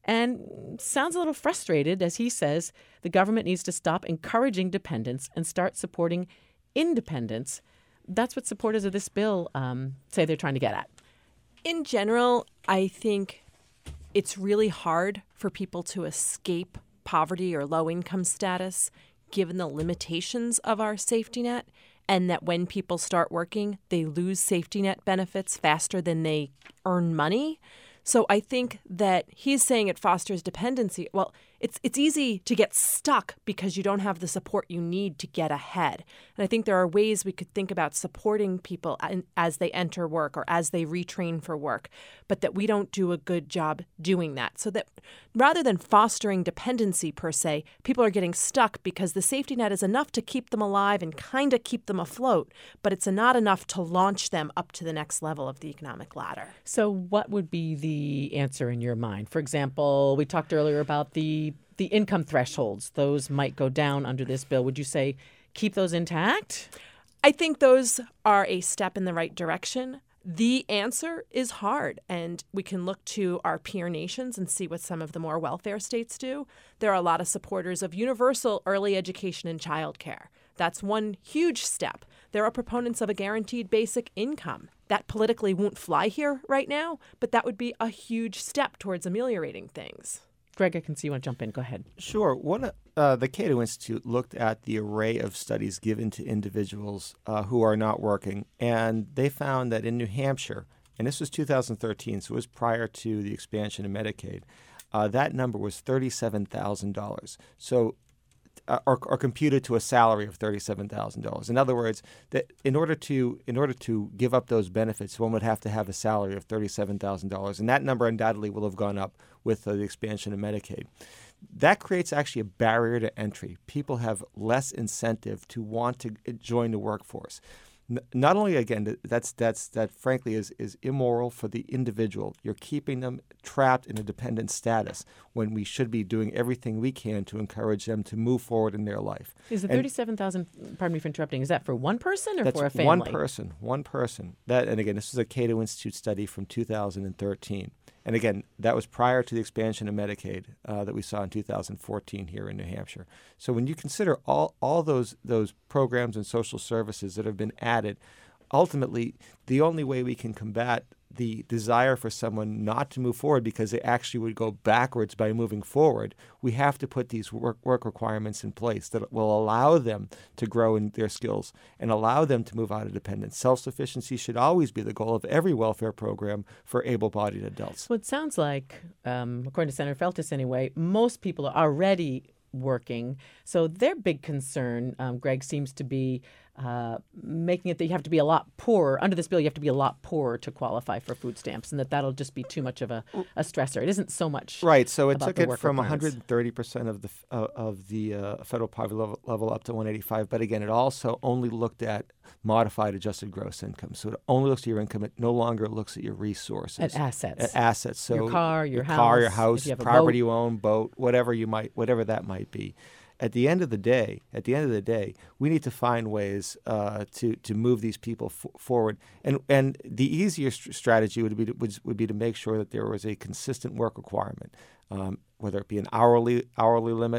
And sounds a little frustrated, as he says, the government needs to stop encouraging dependence and start supporting independence. That's what supporters of this bill um, say they're trying to get at. In general, I think it's really hard for people to escape poverty or low income status, given the limitations of our safety net, and that when people start working, they lose safety net benefits faster than they earn money. So I think that he's saying it fosters dependency. Well, it's it's easy to get stuck because you don't have the support you need to get ahead. And I think there are ways we could think about supporting people as they enter work or as they retrain for work, but that we don't do a good job doing that. So that rather than fostering dependency per se, people are getting stuck because the safety net is enough to keep them alive and kind of keep them afloat, but it's not enough to launch them up to the next level of the economic ladder. So what would be the answer in your mind? For example, we talked earlier about the the income thresholds. Those might go down under this bill. Would you say keep those intact? I think those are a step in the right direction. The answer is hard, and we can look to our peer nations and see what some of the more welfare states do. There are a lot of supporters of universal early education and childcare. That's one huge step. There are proponents of a guaranteed basic income. That politically won't fly here right now, but that would be a huge step towards ameliorating things. Greg, I can see you want to jump in. Go ahead. Sure. One, uh, the Cato Institute looked at the array of studies given to individuals uh, who are not working, and they found that in New Hampshire, and this was two thousand thirteen, so it was prior to the expansion of Medicaid, uh, that number was thirty-seven thousand dollars. So uh, or, or computed to a salary of thirty-seven thousand dollars. In other words, that in order to in order to give up those benefits, one would have to have a salary of thirty-seven thousand dollars, and that number undoubtedly will have gone up with uh, the expansion of Medicaid. That creates actually a barrier to entry. People have less incentive to want to join the workforce. N- not only, again, that's that's that frankly is is immoral for the individual. You're keeping them trapped in a dependent status when we should be doing everything we can to encourage them to move forward in their life. Is the thirty-seven thousand, pardon me for interrupting, is that for one person or that's for a family? One person, one person. That, and again, this is a Cato Institute study from two thousand thirteen. And again, that was prior to the expansion of Medicaid uh, that we saw in two thousand fourteen here in New Hampshire. So when you consider all, all those those programs and social services that have been added, ultimately, the only way we can combat the desire for someone not to move forward because they actually would go backwards by moving forward, we have to put these work, work requirements in place that will allow them to grow in their skills and allow them to move out of dependence. Self-sufficiency should always be the goal of every welfare program for able-bodied adults. Well, it sounds like, um, according to Senator Feltus anyway, most people are already working. So their big concern, um, Greg, seems to be uh, making it that you have to be a lot poorer. Under this bill, you have to be a lot poorer to qualify for food stamps, and that that'll just be too much of a, a stressor. It isn't so much right. So it about took the it work from requirements. one hundred thirty percent of the uh, of the uh, federal poverty level, level up to one eighty-five. But again, it also only looked at modified adjusted gross income. So it only looks at your income. It no longer looks at your resources. At assets. At assets. So your car, your, your house, car, your house, if you have a property boat. you own, boat, whatever you might, whatever that might be. At the end of the day, at the end of the day, we need to find ways uh, to to move these people f- forward. And and the easier st- strategy would be to, would, would be to make sure that there was a consistent work requirement, um, whether it be an hourly hourly limit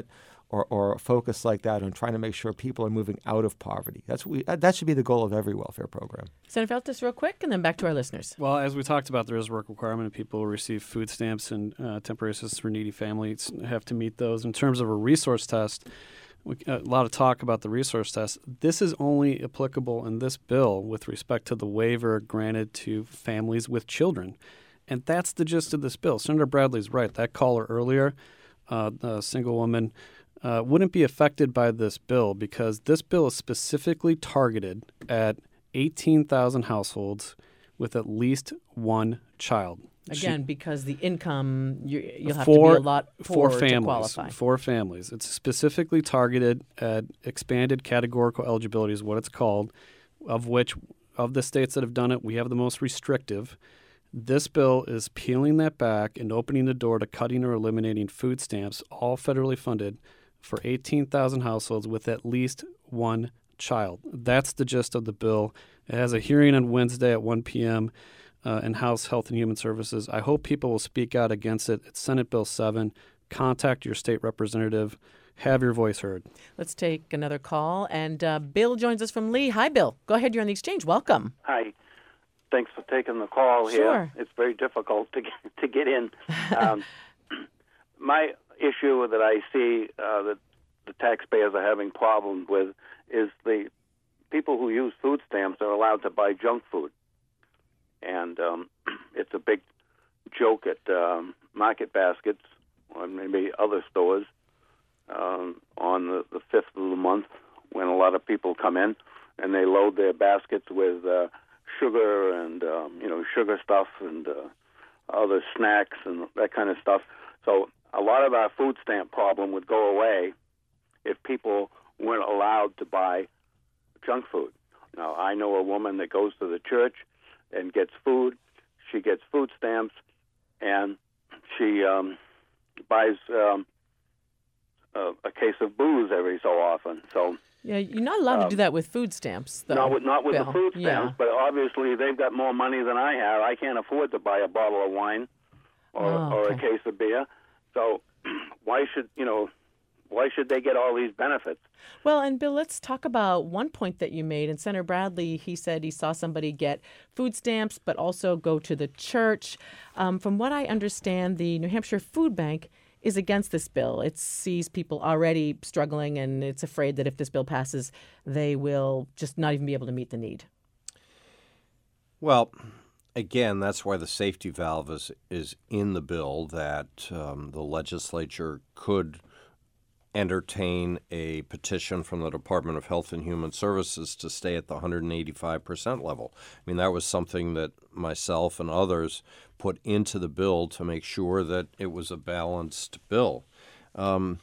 or, or a focus like that on trying to make sure people are moving out of poverty. That's what we, that should be the goal of every welfare program. Senator Feltes, real quick, and then back to our listeners. Well, as we talked about, there is a work requirement, and people who receive food stamps and uh, temporary assistance for needy families have to meet those. In terms of a resource test, we, a lot of talk about the resource test. This is only applicable in this bill with respect to the waiver granted to families with children. And that's the gist of this bill. Senator Bradley's right. That caller earlier, uh, a single woman, uh, wouldn't be affected by this bill because this bill is specifically targeted at eighteen thousand households with at least one child. Again, she, because the income, you, you'll have for, to be a lot for poorer families, to qualify. For families. It's specifically targeted at expanded categorical eligibility is what it's called, of which, of the states that have done it, we have the most restrictive. This bill is peeling that back and opening the door to cutting or eliminating food stamps, all federally funded, for eighteen thousand households with at least one child. That's the gist of the bill. It has a hearing on Wednesday at one p.m. Uh, in House Health and Human Services. I hope people will speak out against it. It's Senate Bill seven. Contact your state representative. Have your voice heard. Let's take another call. And uh, Bill joins us from Lee. Hi, Bill. Go ahead. You're on the exchange. Welcome. Hi. Thanks for taking the call here. Sure. It's very difficult to get, to get in. Um, my issue that I see uh, that the taxpayers are having problems with is the people who use food stamps are allowed to buy junk food. And um, it's a big joke at um, market baskets or maybe other stores um, on the, the fifth of the month when a lot of people come in and they load their baskets with uh, sugar and, um, you know, sugar stuff and uh, other snacks and that kind of stuff. So a lot of our food stamp problem would go away if people weren't allowed to buy junk food. Now, I know a woman that goes to the church and gets food. She gets food stamps, and she um, buys um, a, a case of booze every so often. So yeah, you're not allowed um, to do that with food stamps, though. Not with, not with Bill. the food stamps, yeah. But obviously they've got more money than I have. I can't afford to buy a bottle of wine or, oh, or okay. a case of beer. So why should you know? Why should they get all these benefits? Well, and Bill, let's talk about one point that you made. And Senator Bradley, he said he saw somebody get food stamps, but also go to the church. Um, from what I understand, the New Hampshire Food Bank is against this bill. It sees people already struggling, and it's afraid that if this bill passes, they will just not even be able to meet the need. Well, again, that's why the safety valve is, is in the bill, that um, the legislature could entertain a petition from the Department of Health and Human Services to stay at the one hundred eighty-five percent level. I mean, that was something that myself and others put into the bill to make sure that it was a balanced bill. Um,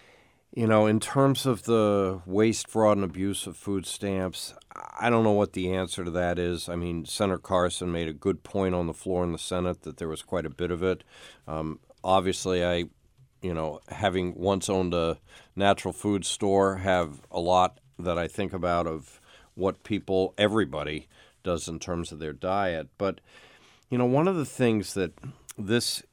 you know, in terms of the waste, fraud, and abuse of food stamps, I don't know what the answer to that is. I mean, Senator Carson made a good point on the floor in the Senate that there was quite a bit of it. Um, obviously, I You know, having once owned a natural food store, have a lot that I think about of what people, everybody, does in terms of their diet. But, you know, one of the things that this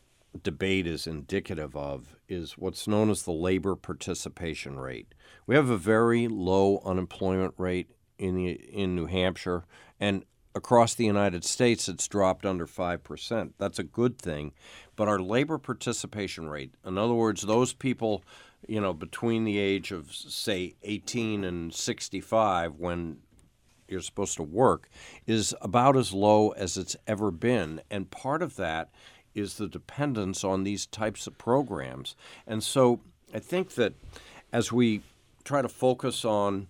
debate is indicative of is what's known as the labor participation rate. We have a very low unemployment rate in the, in New Hampshire, and across the United States, it's dropped under five percent. That's a good thing. But our labor participation rate, in other words, those people, you know, between the age of, say, eighteen and sixty-five when you're supposed to work, is about as low as it's ever been. And part of that is the dependence on these types of programs. And so I think that as we try to focus on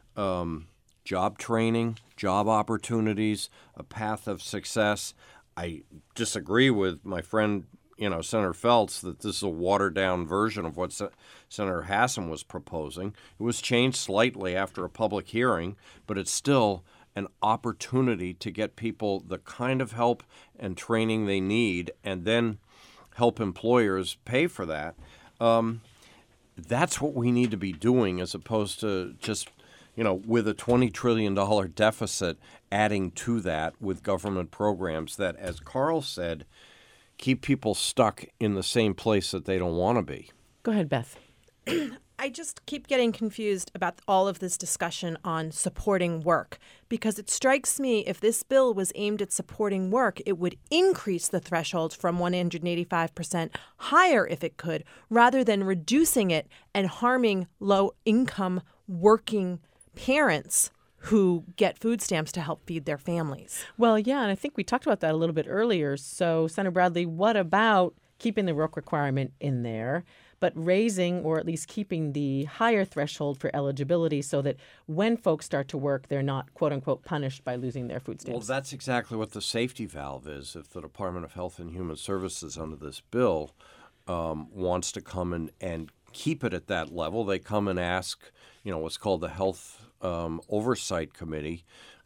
um, job training, job opportunities, a path of success, I disagree with my friend, you know, Senator Feltes, that this is a watered-down version of what Se- Senator Hassan was proposing. It was changed slightly after a public hearing, but it's still an opportunity to get people the kind of help and training they need and then help employers pay for that. Um, that's what we need to be doing as opposed to just, you know, with a twenty trillion dollars deficit, adding to that with government programs that, as Carl said, keep people stuck in the same place that they don't want to be. Go ahead, Beth. I just keep getting confused about all of this discussion on supporting work, because it strikes me if this bill was aimed at supporting work, it would increase the threshold from one hundred eighty-five percent higher if it could, rather than reducing it and harming low-income working parents who get food stamps to help feed their families. Well, yeah, and I think we talked about that a little bit earlier. So, Senator Bradley, what about keeping the work requirement in there, but raising or at least keeping the higher threshold for eligibility so that when folks start to work, they're not, quote unquote, punished by losing their food stamps? Well, that's exactly what the safety valve is. If the Department of Health and Human Services under this bill um, wants to come in and keep it at that level, they come and ask, you know, what's called the Health um, Oversight Committee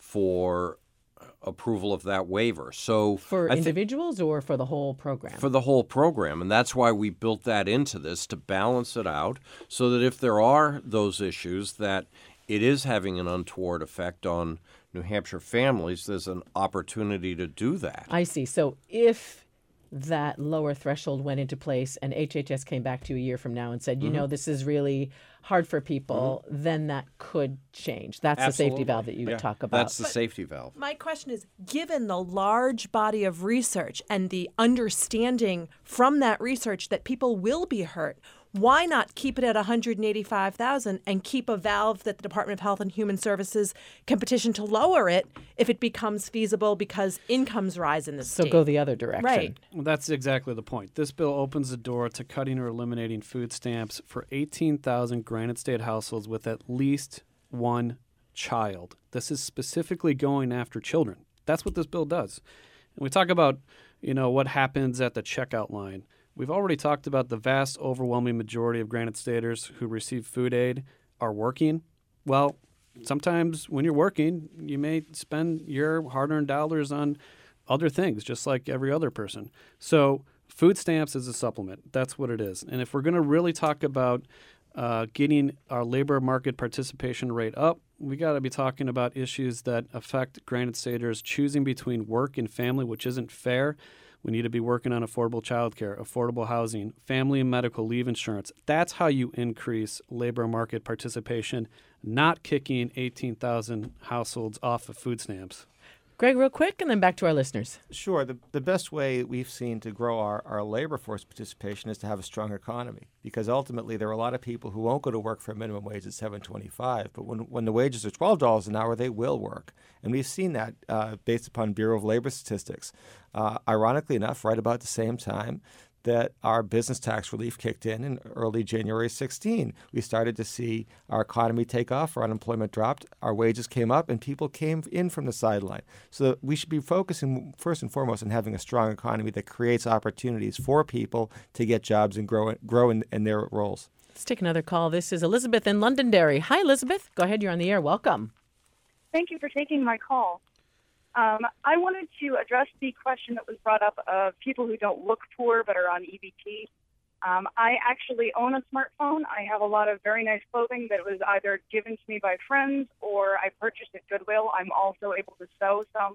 for approval of that waiver. So for I individuals th- or for the whole program? For the whole program. And that's why we built that into this, to balance it out so that if there are those issues that it is having an untoward effect on New Hampshire families, there's an opportunity to do that. I see. So if that lower threshold went into place and H H S came back to you a year from now and said, you mm-hmm. know, this is really hard for people, mm-hmm. then that could change. That's Absolutely. the safety valve that you yeah. would talk about. That's the but safety valve. My question is, given the large body of research and the understanding from that research that people will be hurt, why not keep it at one hundred eighty-five thousand and keep a valve that the Department of Health and Human Services can petition to lower it if it becomes feasible because incomes rise in the so state? So go the other direction. Right. Well, that's exactly the point. This bill opens the door to cutting or eliminating food stamps for eighteen thousand Granite State households with at least one child. This is specifically going after children. That's what this bill does. And we talk about, you know, what happens at the checkout line. We've already talked about the vast, overwhelming majority of Granite Staters who receive food aid are working. Well, sometimes when you're working, you may spend your hard-earned dollars on other things, just like every other person. So food stamps is a supplement. That's what it is. And if we're going to really talk about uh, getting our labor market participation rate up, we got to be talking about issues that affect Granite Staters choosing between work and family, which isn't fair. We need to be working on affordable childcare, affordable housing, family and medical leave insurance. That's how you increase labor market participation, not kicking eighteen thousand households off of food stamps. Greg, real quick, and then back to our listeners. Sure. The, the best way we've seen to grow our, our labor force participation is to have a strong economy, because ultimately there are a lot of people who won't go to work for a minimum wage at seven twenty-five, but when, when the wages are twelve dollars an hour, they will work. And we've seen that uh, based upon Bureau of Labor statistics. Uh, ironically enough, right about the same time that our business tax relief kicked in in early January sixteen. We started to see our economy take off, our unemployment dropped, our wages came up, and people came in from the sideline. So we should be focusing first and foremost on having a strong economy that creates opportunities for people to get jobs and grow, grow in, in their roles. Let's take another call. This is Elizabeth in Londonderry. Hi, Elizabeth. Go ahead. You're on the air. Welcome. Thank you for taking my call. Um, I wanted to address the question that was brought up of people who don't look poor but are on E B T. Um, I actually own a smartphone. I have a lot of very nice clothing that was either given to me by friends or I purchased at Goodwill. I'm also able to sew some.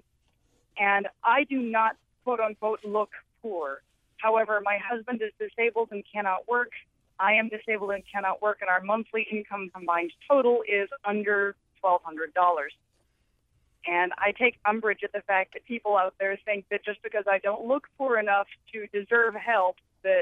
And I do not, quote unquote, look poor. However, my husband is disabled and cannot work. I am disabled and cannot work, and our monthly income combined total is under twelve hundred dollars. And I take umbrage at the fact that people out there think that just because I don't look poor enough to deserve help, that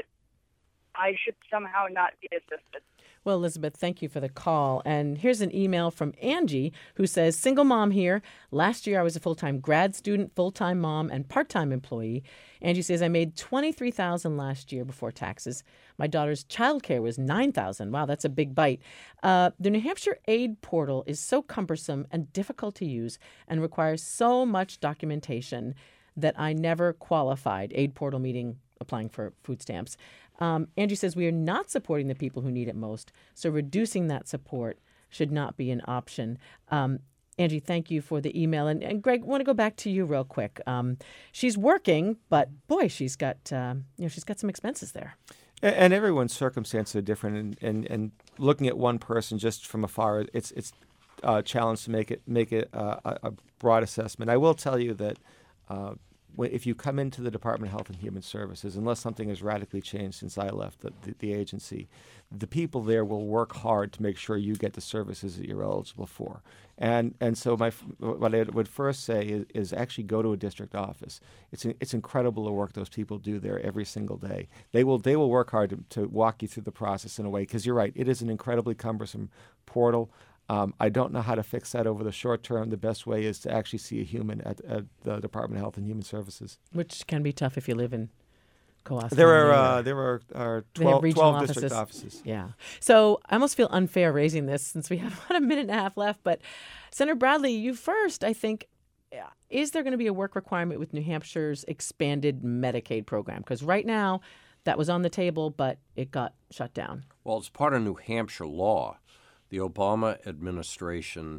I should somehow not be assisted. Well, Elizabeth, thank you for the call. And here's an email from Angie who says, single mom here. Last year I was a full-time grad student, full-time mom, and part-time employee. Angie says, I made twenty-three thousand dollars last year before taxes. My daughter's childcare was nine thousand dollars. Wow, that's a big bite. Uh, the New Hampshire Aid Portal is so cumbersome and difficult to use and requires so much documentation that I never qualified. Aid Portal meeting applying for food stamps. Um, Angie says we are not supporting the people who need it most, so reducing that support should not be an option. Um, Angie, thank you for the email. And, and Greg, I want to go back to you real quick. Um, she's working, but boy, she's got uh, you know she's got some expenses there. And, and everyone's circumstances are different, and, and, and looking at one person just from afar, it's it's a challenge to make it make it uh, a, a broad assessment. I will tell you that. Uh, wh- if you come into the Department of Health and Human Services, unless something has radically changed since I left the, the, the agency, the people there will work hard to make sure you get the services that you're eligible for. And and so my what I would first say is, is actually go to a district office. It's it's incredible the work those people do there every single day. They will they will work hard to, to walk you through the process in a way, because you're right, it is an incredibly cumbersome portal. Um, I don't know how to fix that over the short term. The best way is to actually see a human at, at the Department of Health and Human Services, which can be tough if you live in Cohasset. There are uh, there are, are twelve, twelve offices. district offices. Yeah. So I almost feel unfair raising this since we have about a minute and a half left. But Senator Bradley, you first, I think, is there going to be a work requirement with New Hampshire's expanded Medicaid program? Because right now that was on the table, but it got shut down. Well, it's part of New Hampshire law. The Obama administration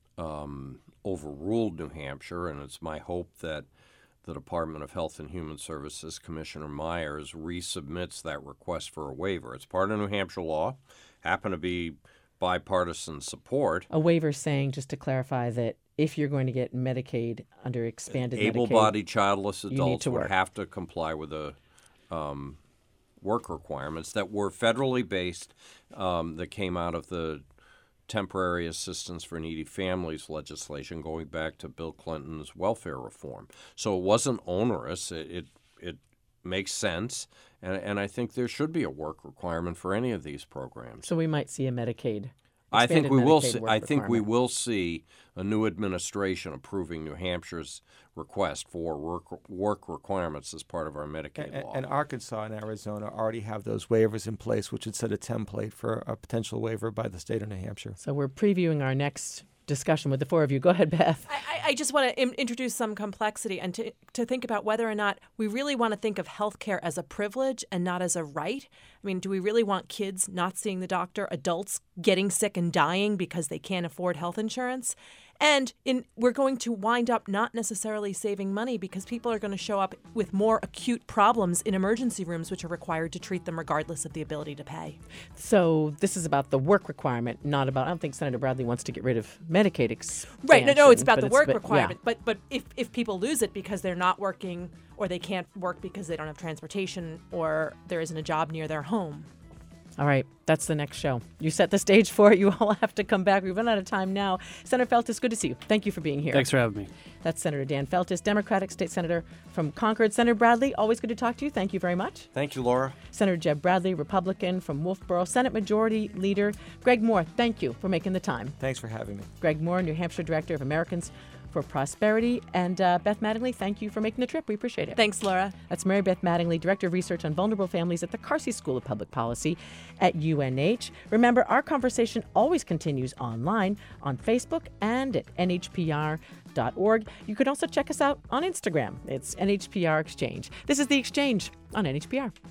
um, overruled New Hampshire, and it's my hope that the Department of Health and Human Services, Commissioner Myers, resubmits that request for a waiver. It's part of New Hampshire law, happened to be bipartisan support. A waiver saying, just to clarify, that if you're going to get Medicaid under expanded able-bodied Medicaid, childless adults would work. have to comply with the um, work requirements that were federally based, um, that came out of the Temporary Assistance for Needy Families legislation going back to Bill Clinton's welfare reform. So it wasn't onerous. It it, it makes sense, and, and I think there should be a work requirement for any of these programs. So we might see a Medicaid. I think we Medicaid will. See, work I think we requirement. will see a new administration approving New Hampshire's request for work work requirements as part of our Medicaid And, law. and Arkansas and Arizona already have those waivers in place, which would set a template for a potential waiver by the state of New Hampshire. So we're previewing our next discussion with the four of you. Go ahead, Beth. I, I just want to im- introduce some complexity and to, to think about whether or not we really want to think of healthcare as a privilege and not as a right. I mean, do we really want kids not seeing the doctor, adults getting sick and dying because they can't afford health insurance? And in, we're going to wind up not necessarily saving money because people are going to show up with more acute problems in emergency rooms, which are required to treat them regardless of the ability to pay. So this is about the work requirement, not about, I don't think Senator Bradley wants to get rid of Medicaid expansion. Right. No, no, it's about but the it's work about- requirement. yeah. But but if, if people lose it because they're not working or they can't work because they don't have transportation or there isn't a job near their home. All right, that's the next show. You set the stage for it. You all have to come back. We've run out of time now. Senator Feltis, good to see you. Thank you for being here. Thanks for having me. That's Senator Dan Feltis, Democratic State Senator from Concord. Senator Bradley, always good to talk to you. Thank you very much. Thank you, Laura. Senator Jeb Bradley, Republican from Wolfboro. Senate Majority Leader Greg Moore, thank you for making the time. Thanks for having me. Greg Moore, New Hampshire Director of Americans for Prosperity. And uh, Beth Mattingly, thank you for making the trip. We appreciate it. Thanks, Laura. That's Mary Beth Mattingly, Director of Research on Vulnerable Families at the Carsey School of Public Policy at U N H. Remember, our conversation always continues online on Facebook and at N H P R dot org. You can also check us out on Instagram. It's N H P R Exchange. This is The Exchange on N H P R.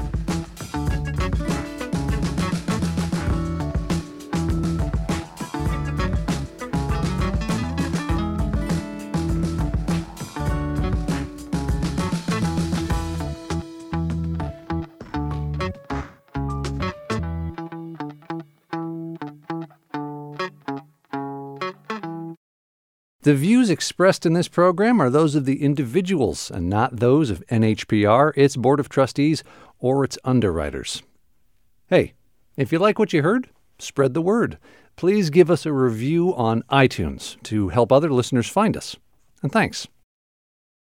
The views expressed in this program are those of the individuals and not those of N H P R, its Board of Trustees, or its underwriters. Hey, if you like what you heard, spread the word. Please give us a review on iTunes to help other listeners find us. And thanks.